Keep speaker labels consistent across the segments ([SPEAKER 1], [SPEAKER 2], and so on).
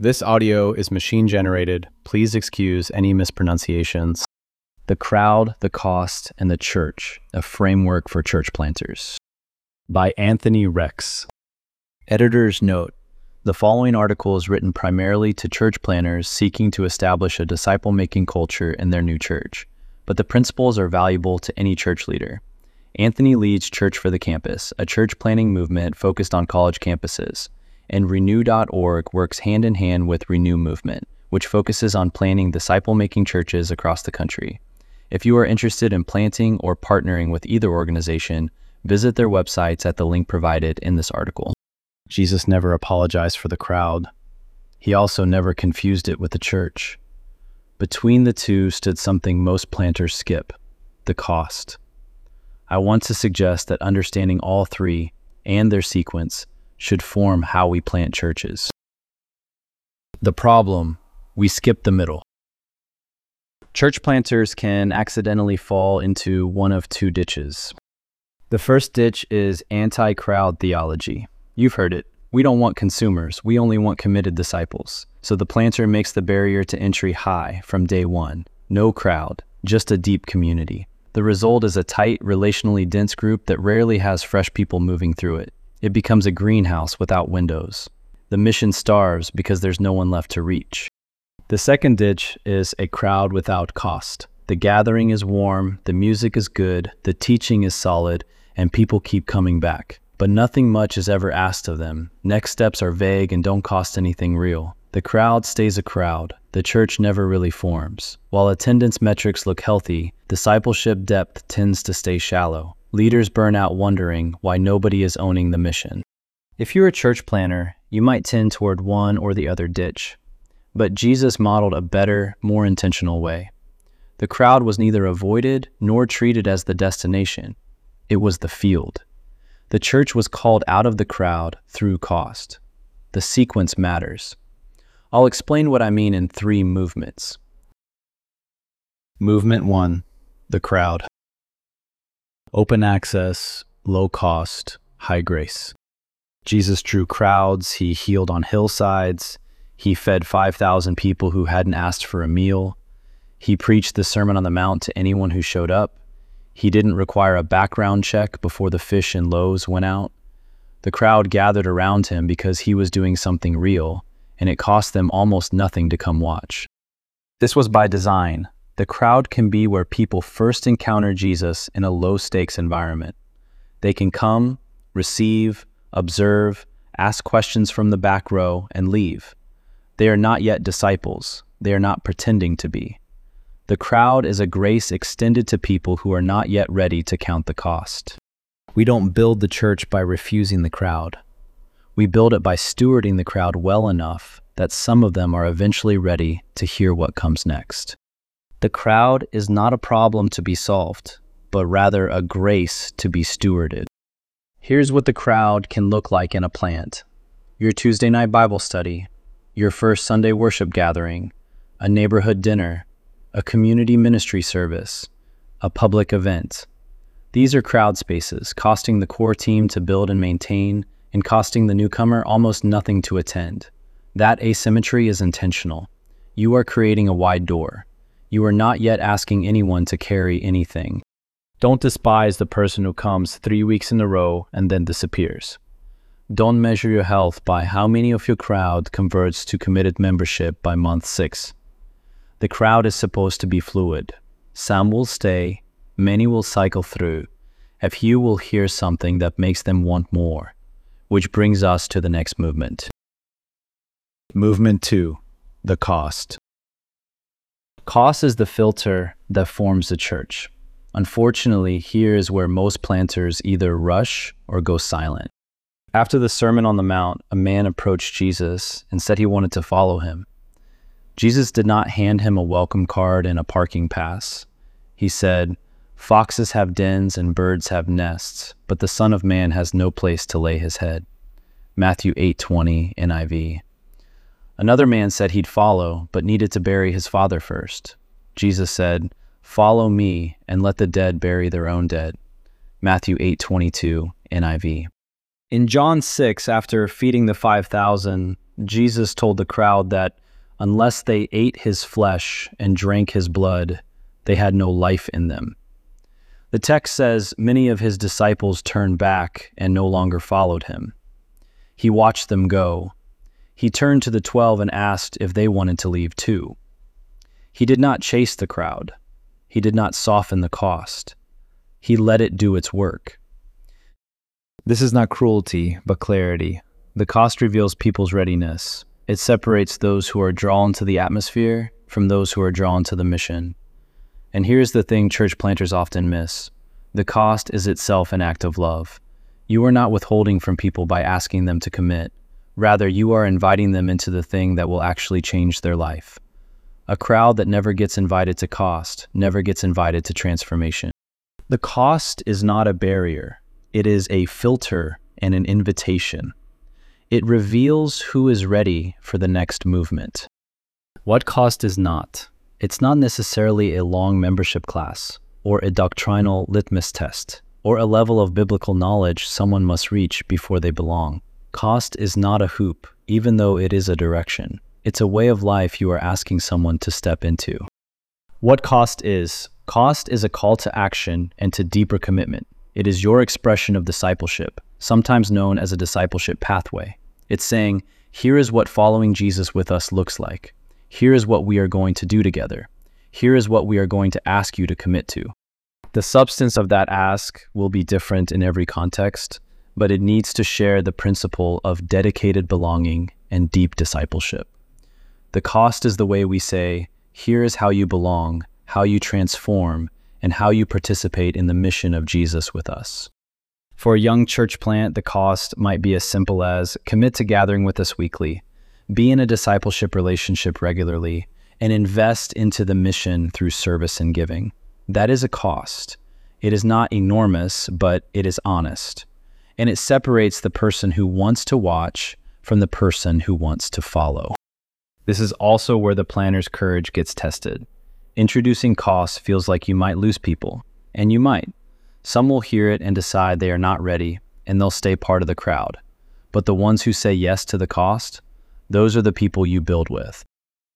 [SPEAKER 1] This audio is machine generated. Please excuse any mispronunciations. The Crowd, the Cost, and the Church, a Framework for Church Planters. By Anthony Rex. Editor's note: the following article is written primarily to church planners seeking to establish a disciple-making culture in their new church, but the principles are valuable to any church leader. Anthony leads Church for the Campus, a church planning movement focused on college campuses, and Renew.org works hand-in-hand with Renew Movement, which focuses on planning disciple-making churches across the country. If you are interested in planting or partnering with either organization, visit their websites at the link provided in this article. Jesus never apologized for the crowd. He also never confused it with the church. Between the two stood something most planters skip: the cost. I want to suggest that understanding all three and their sequence should form how we plant churches. The problem: we skip the middle. Church planters can accidentally fall into one of two ditches. The first ditch is anti-crowd theology. You've heard it. We don't want consumers. We only want committed disciples. So the planter makes the barrier to entry high from day one. No crowd, just a deep community. The result is a tight, relationally dense group that rarely has fresh people moving through it. It becomes a greenhouse without windows. The mission starves because there's no one left to reach. The second ditch is a crowd without cost. The gathering is warm, the music is good, the teaching is solid, and people keep coming back. But nothing much is ever asked of them. Next steps are vague and don't cost anything real. The crowd stays a crowd. The church never really forms. While attendance metrics look healthy, discipleship depth tends to stay shallow. Leaders burn out wondering why nobody is owning the mission. If you're a church planner, you might tend toward one or the other ditch. But Jesus modeled a better, more intentional way. The crowd was neither avoided nor treated as the destination. It was the field. The church was called out of the crowd through cost. The sequence matters. I'll explain what I mean in three movements. Movement 1, the crowd. Open access, low cost, high grace. Jesus drew crowds, he healed on hillsides, he fed 5,000 people who hadn't asked for a meal. He preached the Sermon on the Mount to anyone who showed up. He didn't require a background check before the fish and loaves went out. The crowd gathered around him because he was doing something real, and it cost them almost nothing to come watch. This was by design. The crowd can be where people first encounter Jesus in a low-stakes environment. They can come, receive, observe, ask questions from the back row, and leave. They are not yet disciples. They are not pretending to be. The crowd is a grace extended to people who are not yet ready to count the cost. We don't build the church by refusing the crowd. We build it by stewarding the crowd well enough that some of them are eventually ready to hear what comes next. The crowd is not a problem to be solved, but rather a grace to be stewarded. Here's what the crowd can look like in a plant: your Tuesday night Bible study, your first Sunday worship gathering, a neighborhood dinner, a community ministry service, a public event. These are crowd spaces, costing the core team to build and maintain, and costing the newcomer almost nothing to attend. That asymmetry is intentional. You are creating a wide door. You are not yet asking anyone to carry anything. Don't despise the person who comes 3 weeks in a row and then disappears. Don't measure your health by how many of your crowd converts to committed membership by month 6. The crowd is supposed to be fluid. Some will stay, many will cycle through. A few will hear something that makes them want more, which brings us to the next movement. Movement 2, the cost. Cost is the filter that forms the church. Unfortunately, here is where most planters either rush or go silent. After the Sermon on the Mount, a man approached Jesus and said he wanted to follow him. Jesus did not hand him a welcome card and a parking pass. He said, "Foxes have dens and birds have nests, but the Son of Man has no place to lay his head." Matthew 8:20 NIV. Another man said he'd follow, but needed to bury his father first. Jesus said, "Follow me and let the dead bury their own dead." Matthew 8:22 NIV. In John 6, after feeding the 5,000, Jesus told the crowd that unless they ate his flesh and drank his blood, they had no life in them. The text says many of his disciples turned back and no longer followed him. He watched them go. He turned to the 12 and asked if they wanted to leave too. He did not chase the crowd. He did not soften the cost. He let it do its work. This is not cruelty, but clarity. The cost reveals people's readiness. It separates those who are drawn to the atmosphere from those who are drawn to the mission. And here's the thing church planters often miss. The cost is itself an act of love. You are not withholding from people by asking them to commit. Rather, you are inviting them into the thing that will actually change their life. A crowd that never gets invited to cost, never gets invited to transformation. The cost is not a barrier. It is a filter and an invitation. It reveals who is ready for the next movement. What cost is not? It's not necessarily a long membership class, or a doctrinal litmus test, or a level of biblical knowledge someone must reach before they belong. Cost is not a hoop, even though it is a direction. It's a way of life you are asking someone to step into. What cost is? Cost is a call to action and to deeper commitment. It is your expression of discipleship, sometimes known as a discipleship pathway. It's saying, here is what following Jesus with us looks like. Here is what we are going to do together. Here is what we are going to ask you to commit to. The substance of that ask will be different in every context, but it needs to share the principle of dedicated belonging and deep discipleship. The cost is the way we say, here is how you belong, how you transform, and how you participate in the mission of Jesus with us. For a young church plant, the cost might be as simple as commit to gathering with us weekly, be in a discipleship relationship regularly, and invest into the mission through service and giving. That is a cost. It is not enormous, but it is honest. And it separates the person who wants to watch from the person who wants to follow. This is also where the planner's courage gets tested. Introducing costs feels like you might lose people, and you might. Some will hear it and decide they are not ready, and they'll stay part of the crowd. But the ones who say yes to the cost, those are the people you build with.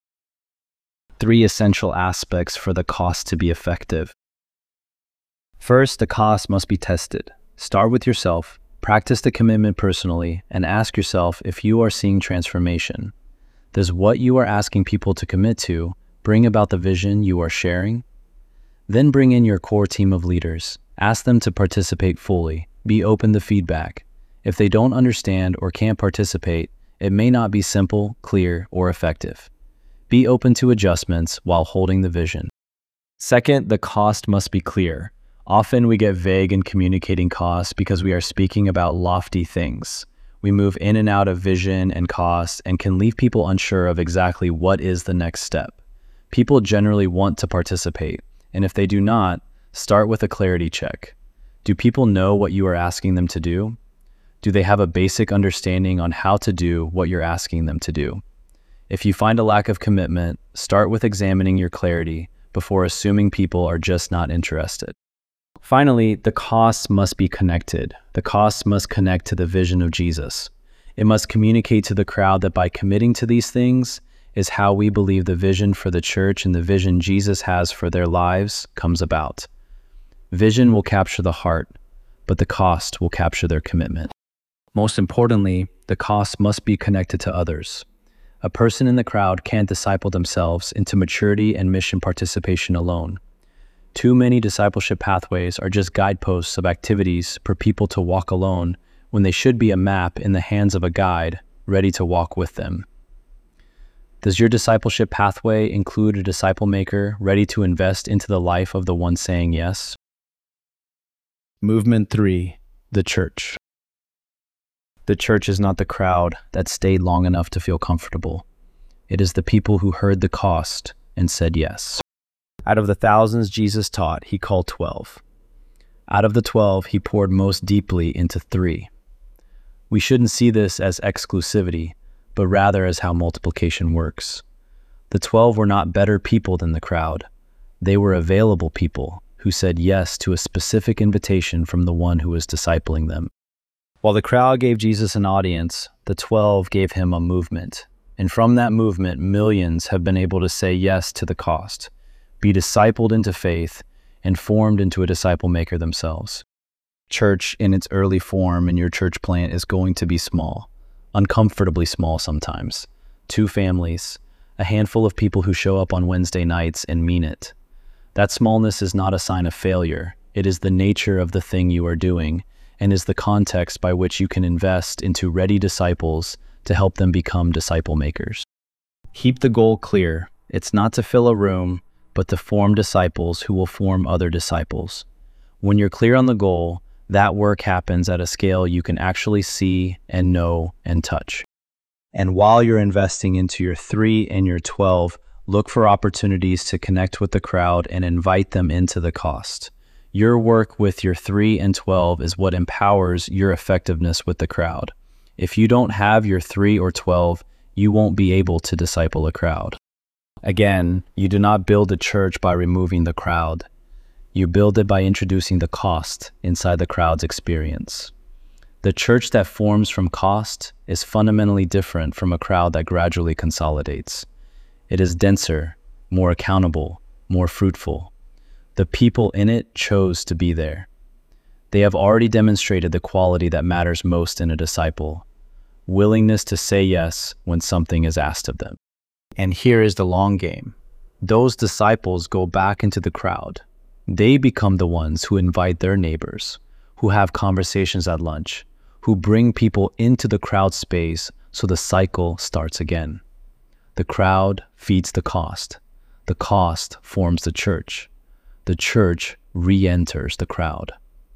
[SPEAKER 1] 3 essential aspects for the cost to be effective. First, the cost must be tested. Start with yourself, practice the commitment personally, and ask yourself if you are seeing transformation. Does what you are asking people to commit to bring about the vision you are sharing? Then bring in your core team of leaders. Ask them to participate fully. Be open to feedback. If they don't understand or can't participate, it may not be simple, clear, or effective. Be open to adjustments while holding the vision. Second, the cost must be clear. Often we get vague in communicating costs because we are speaking about lofty things. We move in and out of vision and cost and can leave people unsure of exactly what is the next step. People generally want to participate, and if they do not, start with a clarity check. Do people know what you are asking them to do? Do they have a basic understanding on how to do what you're asking them to do? If you find a lack of commitment, start with examining your clarity before assuming people are just not interested. Finally, the costs must be connected. The costs must connect to the vision of Jesus. It must communicate to the crowd that by committing to these things is how we believe the vision for the church and the vision Jesus has for their lives comes about. Vision will capture the heart, but the cost will capture their commitment. Most importantly, the cost must be connected to others. A person in the crowd can't disciple themselves into maturity and mission participation alone. Too many discipleship pathways are just guideposts of activities for people to walk alone when they should be a map in the hands of a guide ready to walk with them. Does your discipleship pathway include a disciple maker ready to invest into the life of the one saying yes? Movement 3, the church. The church is not the crowd that stayed long enough to feel comfortable. It is the people who heard the cost and said yes. Out of the thousands Jesus taught, he called 12. Out of the 12, he poured most deeply into 3. We shouldn't see this as exclusivity, but rather as how multiplication works. The 12 were not better people than the crowd. They were available people who said yes to a specific invitation from the one who was discipling them. While the crowd gave Jesus an audience, the 12 gave him a movement. And from that movement, millions have been able to say yes to the cost, be discipled into faith, and formed into a disciple maker themselves. Church in its early form in your church plant is going to be small, uncomfortably small sometimes. 2 families, a handful of people who show up on Wednesday nights and mean it. That smallness is not a sign of failure. It is the nature of the thing you are doing, and is the context by which you can invest into ready disciples to help them become disciple makers. Keep the goal clear. It's not to fill a room, but to form disciples who will form other disciples. When you're clear on the goal, that work happens at a scale you can actually see and know and touch. And while you're investing into your 3 and your 12, look for opportunities to connect with the crowd and invite them into the cost. Your work with your 3 and 12 is what empowers your effectiveness with the crowd. If you don't have your 3 or 12, you won't be able to disciple a crowd. Again, you do not build a church by removing the crowd. You build it by introducing the cost inside the crowd's experience. The church that forms from cost is fundamentally different from a crowd that gradually consolidates. It is denser, more accountable, more fruitful. The people in it chose to be there. They have already demonstrated the quality that matters most in a disciple: willingness to say yes when something is asked of them. And here is the long game. Those disciples go back into the crowd. They become the ones who invite their neighbors, who have conversations at lunch, who bring people into the crowd space so the cycle starts again. The crowd feeds the cost. The cost forms the church. The church re-enters the crowd.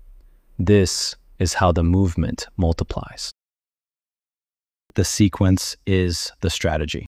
[SPEAKER 1] This is how the movement multiplies. The sequence is the strategy.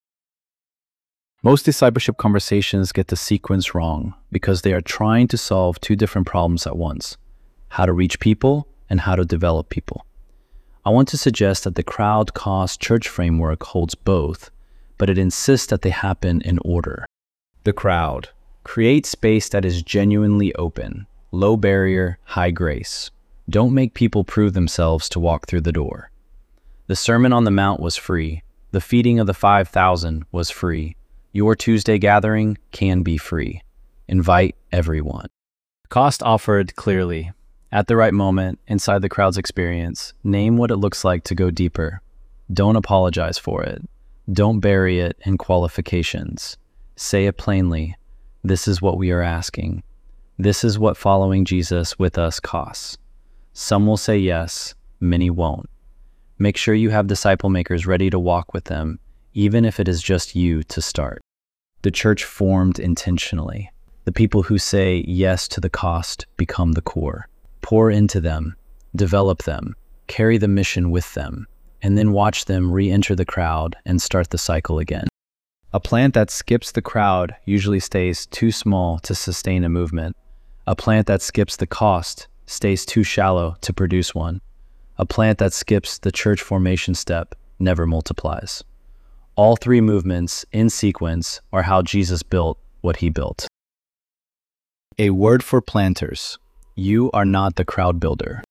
[SPEAKER 1] Most discipleship conversations get the sequence wrong because they are trying to solve 2 different problems at once: how to reach people and how to develop people. I want to suggest that the crowd cost church framework holds both, but it insists that they happen in order. The crowd. Create space that is genuinely open, low barrier, high grace. Don't make people prove themselves to walk through the door. The Sermon on the Mount was free. The feeding of the 5,000 was free. Your Tuesday gathering can be free. Invite everyone. Cost offered clearly. At the right moment, inside the crowd's experience, name what it looks like to go deeper. Don't apologize for it. Don't bury it in qualifications. Say it plainly. This is what we are asking. This is what following Jesus with us costs. Some will say yes, many won't. Make sure you have disciple makers ready to walk with them, even if it is just you to start. The church formed intentionally. The people who say yes to the cost become the core. Pour into them, develop them, carry the mission with them, and then watch them re-enter the crowd and start the cycle again. A plant that skips the crowd usually stays too small to sustain a movement. A plant that skips the cost stays too shallow to produce one. A plant that skips the church formation step never multiplies. All 3 movements in sequence are how Jesus built what he built. A word for planters. You are not the crowd builder.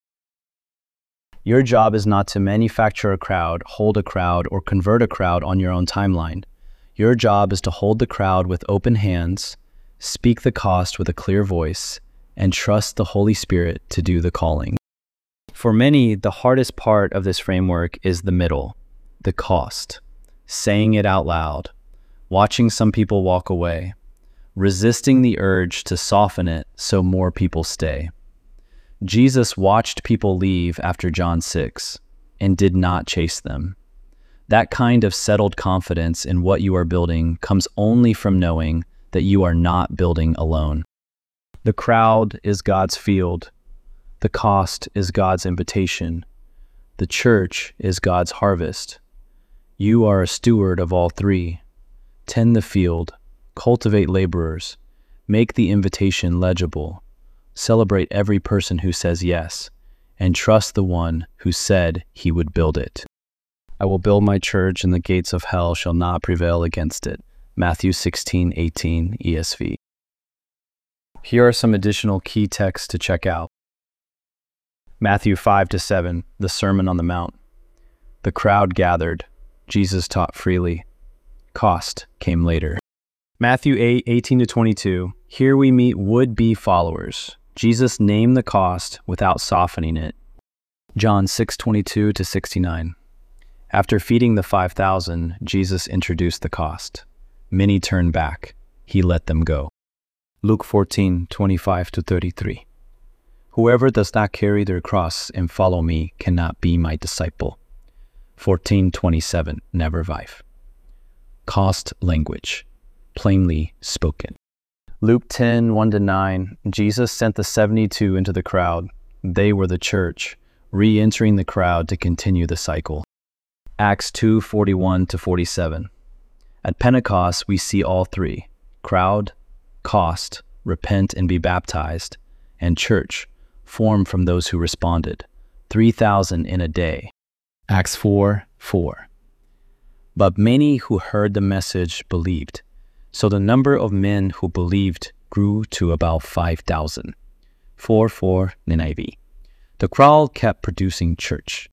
[SPEAKER 1] Your job is not to manufacture a crowd, hold a crowd, or convert a crowd on your own timeline. Your job is to hold the crowd with open hands, speak the cost with a clear voice, and trust the Holy Spirit to do the calling. For many, the hardest part of this framework is the middle, the cost. Saying it out loud, watching some people walk away, resisting the urge to soften it so more people stay. Jesus watched people leave after John 6 and did not chase them. That kind of settled confidence in what you are building comes only from knowing that you are not building alone. The crowd is God's field. The cost is God's invitation. The church is God's harvest. You are a steward of all 3. Tend the field, cultivate laborers, make the invitation legible, celebrate every person who says yes, and trust the one who said he would build it. I will build my church and the gates of hell shall not prevail against it. Matthew 16:18 ESV. Here are some additional key texts to check out. Matthew 5-7, the Sermon on the Mount. The crowd gathered. Jesus taught freely. Cost came later. Matthew 8:18-22. Here we meet would-be followers. Jesus named the cost without softening it. John 6:22-69. After feeding the 5,000, Jesus introduced the cost. Many turned back. He let them go. Luke 14:25-33. Whoever does not carry their cross and follow me cannot be my disciple. 14:27, Never Vive. Cost language, plainly spoken. Luke 10:1-9, Jesus sent the 72 into the crowd. They were the church, re-entering the crowd to continue the cycle. Acts 2:41-47. At Pentecost, we see all three: crowd, cost, repent and be baptized, and church, formed from those who responded, 3,000 in a day. Acts 4:4. But many who heard the message believed, so the number of men who believed grew to about 5,000. 4:4 NIV. The crowd kept producing church.